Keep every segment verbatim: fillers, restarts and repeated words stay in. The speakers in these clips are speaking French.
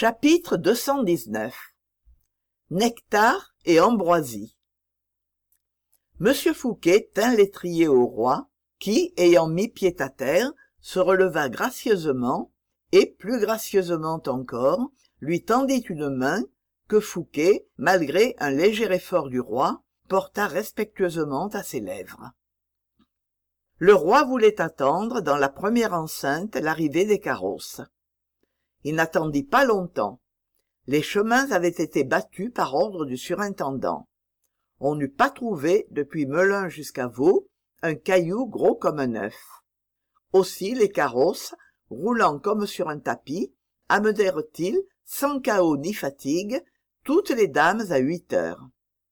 Chapitre deux cent dix-neuf. Nectar et ambroisie. Monsieur Fouqué tint l'étrier au roi, qui, ayant mis pied à terre, se releva gracieusement, et plus gracieusement encore, lui tendit une main, que Fouqué, malgré un léger effort du roi, porta respectueusement à ses lèvres. Le roi voulait attendre, dans la première enceinte, l'arrivée des carrosses. Il n'attendit pas longtemps. Les chemins avaient été battus par ordre du surintendant. On n'eût pas trouvé, depuis Melun jusqu'à Vaux, un caillou gros comme un œuf. Aussi les carrosses, roulant comme sur un tapis, amenèrent-ils, sans chaos ni fatigue, toutes les dames à huit heures.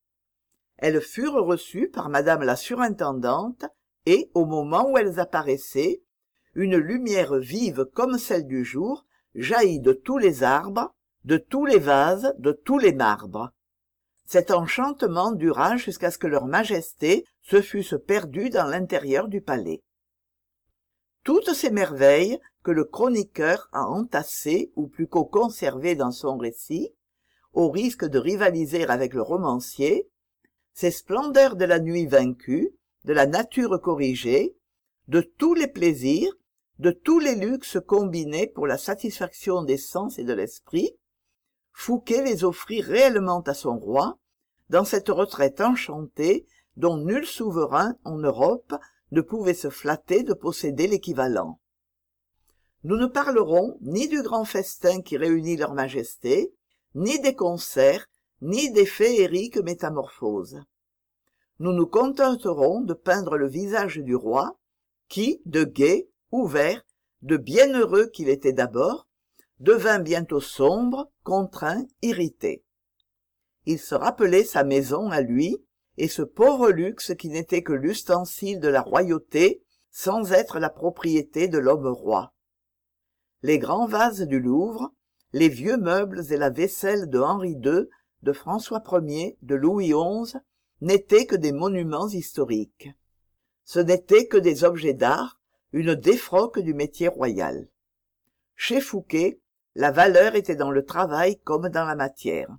Elles furent reçues par madame la surintendante, et, au moment où elles apparaissaient, une lumière vive comme celle du jour jaillit de tous les arbres, de tous les vases, de tous les marbres. Cet enchantement dura jusqu'à ce que leurs majestés se fussent perdues dans l'intérieur du palais. Toutes ces merveilles que le chroniqueur a entassées ou plutôt conservées dans son récit, au risque de rivaliser avec le romancier, ces splendeurs de la nuit vaincue, de la nature corrigée, de tous les plaisirs, de tous les luxes combinés pour la satisfaction des sens et de l'esprit, Fouqué les offrit réellement à son roi, dans cette retraite enchantée dont nul souverain en Europe ne pouvait se flatter de posséder l'équivalent. Nous ne parlerons ni du grand festin qui réunit leurs majestés, ni des concerts, ni des féeriques métamorphoses. Nous nous contenterons de peindre le visage du roi, qui, de gai, ouvert, de bienheureux qu'il était d'abord, devint bientôt sombre, contraint, irrité. Il se rappelait sa maison à lui, et ce pauvre luxe qui n'était que l'ustensile de la royauté, sans être la propriété de l'homme roi. Les grands vases du Louvre, les vieux meubles et la vaisselle de Henri deux, de François Ier, de Louis onze, n'étaient que des monuments historiques. Ce n'étaient que des objets d'art, une défroque du métier royal. Chez Fouqué, la valeur était dans le travail comme dans la matière.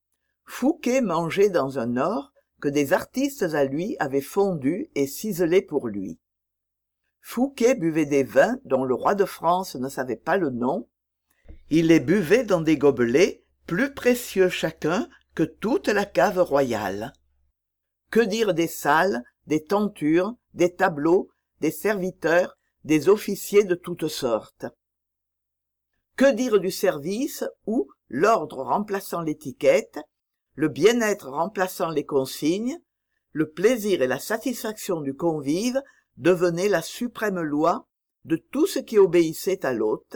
Fouqué mangeait dans un or que des artistes à lui avaient fondu et ciselé pour lui. Fouqué buvait des vins dont le roi de France ne savait pas le nom. Il les buvait dans des gobelets plus précieux chacun que toute la cave royale. Que dire des salles, des tentures, des tableaux, des serviteurs, des officiers de toutes sortes? Que dire du service où, l'ordre remplaçant l'étiquette, le bien-être remplaçant les consignes, le plaisir et la satisfaction du convive devenaient la suprême loi de tout ce qui obéissait à l'hôte?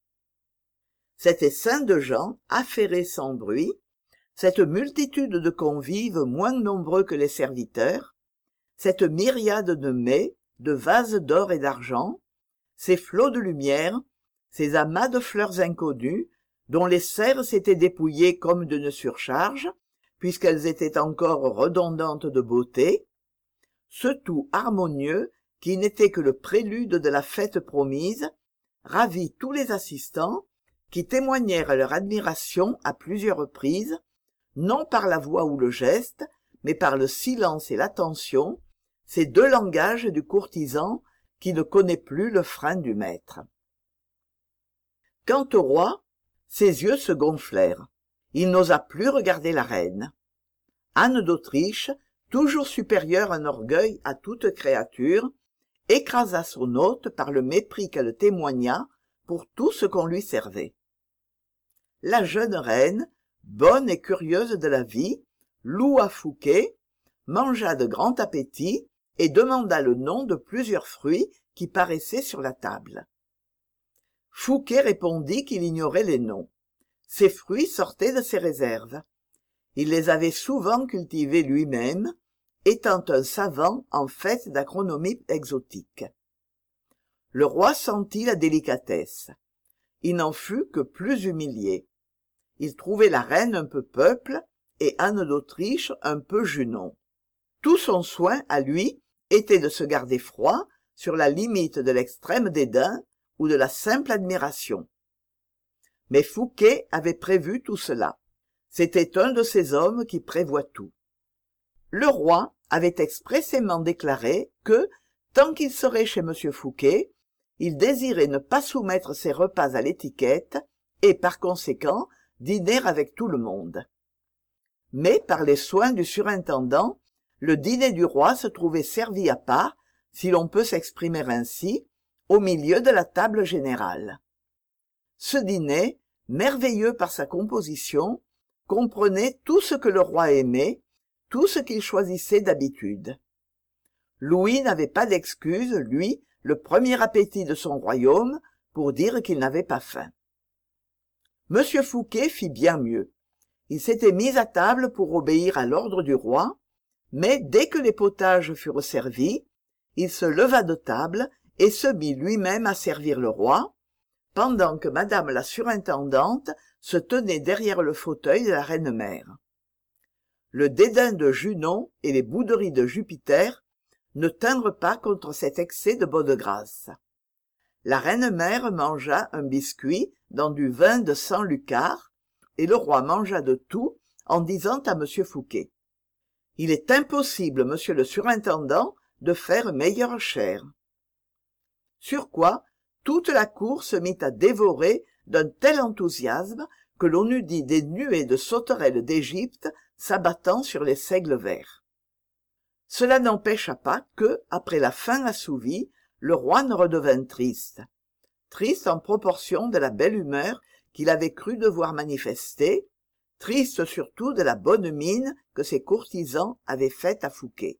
Cet essaim de gens affairés sans bruit, cette multitude de convives moins nombreux que les serviteurs, cette myriade de mets, de vases d'or et d'argent, ces flots de lumière, ces amas de fleurs inconnues, dont les serres s'étaient dépouillées comme d'une surcharge, puisqu'elles étaient encore redondantes de beauté, ce tout harmonieux, qui n'était que le prélude de la fête promise, ravit tous les assistants, qui témoignèrent leur admiration à plusieurs reprises, non par la voix ou le geste, mais par le silence et l'attention, ces deux langages du courtisan qui ne connaît plus le frein du maître. Quant au roi, ses yeux se gonflèrent. Il n'osa plus regarder la reine. Anne d'Autriche, toujours supérieure en orgueil à toute créature, écrasa son hôte par le mépris qu'elle témoigna pour tout ce qu'on lui servait. La jeune reine, bonne et curieuse de la vie, loua Fouqué, mangea de grand appétit et demanda le nom de plusieurs fruits qui paraissaient sur la table. Fouqué répondit qu'il ignorait les noms. Ces fruits sortaient de ses réserves. Il les avait souvent cultivés lui-même, étant un savant en fait d'agronomie exotique. Le roi sentit la délicatesse. Il n'en fut que plus humilié. Il trouvait la reine un peu peuple et Anne d'Autriche un peu junon. Tout son soin, à lui, était de se garder froid, sur la limite de l'extrême dédain ou de la simple admiration. Mais Fouqué avait prévu tout cela. C'était un de ces hommes qui prévoient tout. Le roi avait expressément déclaré que, tant qu'il serait chez M. Fouqué, il désirait ne pas soumettre ses repas à l'étiquette et, par conséquent, dîner avec tout le monde. Mais, par les soins du surintendant, le dîner du roi se trouvait servi à part, si l'on peut s'exprimer ainsi, au milieu de la table générale. Ce dîner, merveilleux par sa composition, comprenait tout ce que le roi aimait, tout ce qu'il choisissait d'habitude. Louis n'avait pas d'excuse, lui, le premier appétit de son royaume, pour dire qu'il n'avait pas faim. Monsieur Fouqué fit bien mieux. Il s'était mis à table pour obéir à l'ordre du roi, mais dès que les potages furent servis, il se leva de table et se mit lui-même à servir le roi, pendant que madame la surintendante se tenait derrière le fauteuil de la reine-mère. Le dédain de Junon et les bouderies de Jupiter ne tinrent pas contre cet excès de bonne grâce. La reine-mère mangea un biscuit dans du vin de cent lucars, et le roi mangea de tout en disant à M. Fouqué : « Il est impossible, monsieur le surintendant, de faire meilleure chère. » Sur quoi toute la cour se mit à dévorer d'un tel enthousiasme que l'on eût dit des nuées de sauterelles d'Égypte s'abattant sur les seigles verts. Cela n'empêcha pas que, après la faim assouvie, le roi ne redevint triste. Triste en proportion de la belle humeur qu'il avait cru devoir manifester, triste surtout de la bonne mine que ses courtisans avaient faite à Fouqué.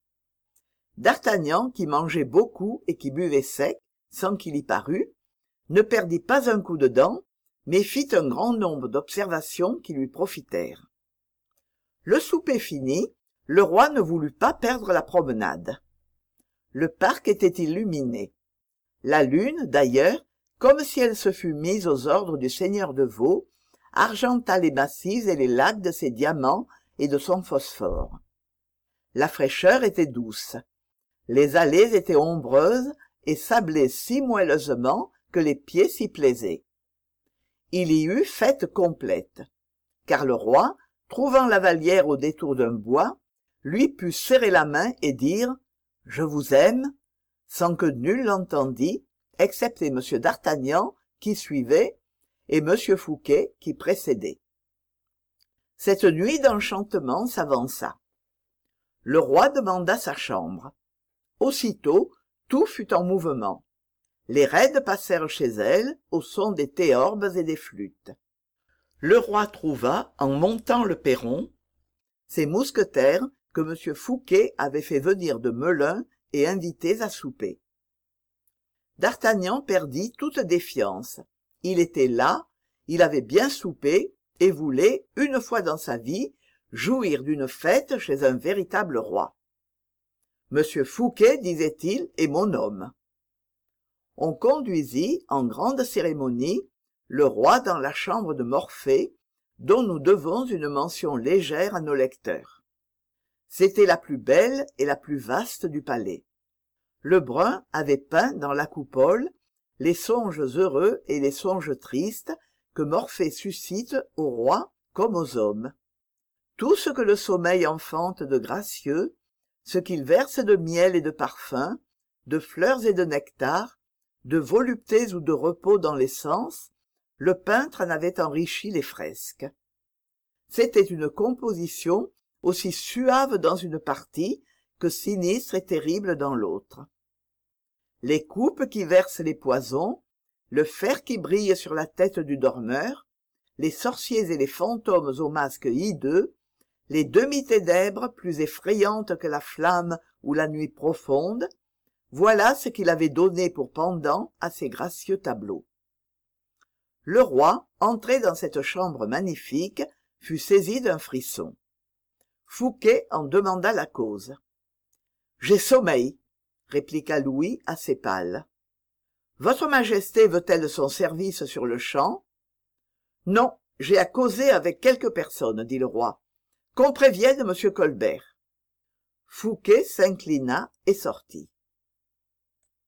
D'Artagnan, qui mangeait beaucoup et qui buvait sec, sans qu'il y parût, ne perdit pas un coup de dent, mais fit un grand nombre d'observations qui lui profitèrent. Le souper fini, le roi ne voulut pas perdre la promenade. Le parc était illuminé. La lune, d'ailleurs, comme si elle se fût mise aux ordres du seigneur de Vaux, argenta les massifs et les lacs de ses diamants et de son phosphore. La fraîcheur était douce. Les allées étaient ombreuses et sablaient si moelleusement que les pieds s'y plaisaient. Il y eut fête complète, car le roi, trouvant la Vallière au détour d'un bois, lui put serrer la main et dire « Je vous aime », sans que nul l'entendît, excepté M. d'Artagnan, qui suivait, et M. Fouqué, qui précédait. Cette nuit d'enchantement s'avança. Le roi demanda sa chambre. Aussitôt, tout fut en mouvement. Les reines passèrent chez elle, au son des théorbes et des flûtes. Le roi trouva, en montant le perron, ses mousquetaires que M. Fouqué avait fait venir de Melun et invités à souper. D'Artagnan perdit toute défiance. Il était là, il avait bien soupé et voulait, une fois dans sa vie, jouir d'une fête chez un véritable roi. Monsieur Fouqué, disait-il, est mon homme. On conduisit, en grande cérémonie, le roi dans la chambre de Morphée, dont nous devons une mention légère à nos lecteurs. C'était la plus belle et la plus vaste du palais. Lebrun avait peint dans la coupole les songes heureux et les songes tristes que Morphée suscite aux rois comme aux hommes. Tout ce que le sommeil enfante de gracieux, ce qu'il verse de miel et de parfums, de fleurs et de nectar, de voluptés ou de repos dans les sens, le peintre en avait enrichi les fresques. C'était une composition aussi suave dans une partie que sinistre et terrible dans l'autre. Les coupes qui versent les poisons, le fer qui brille sur la tête du dormeur, les sorciers et les fantômes aux masques hideux, les demi-ténèbres plus effrayantes que la flamme ou la nuit profonde, voilà ce qu'il avait donné pour pendant à ces gracieux tableaux. Le roi, entré dans cette chambre magnifique, fut saisi d'un frisson. Fouqué en demanda la cause. « J'ai sommeil, » répliqua Louis assez pâle. « Votre Majesté veut-elle son service sur le champ ?»« Non, j'ai à causer avec quelques personnes, » dit le roi. « Qu'on prévienne M. Colbert. » Fouqué s'inclina et sortit.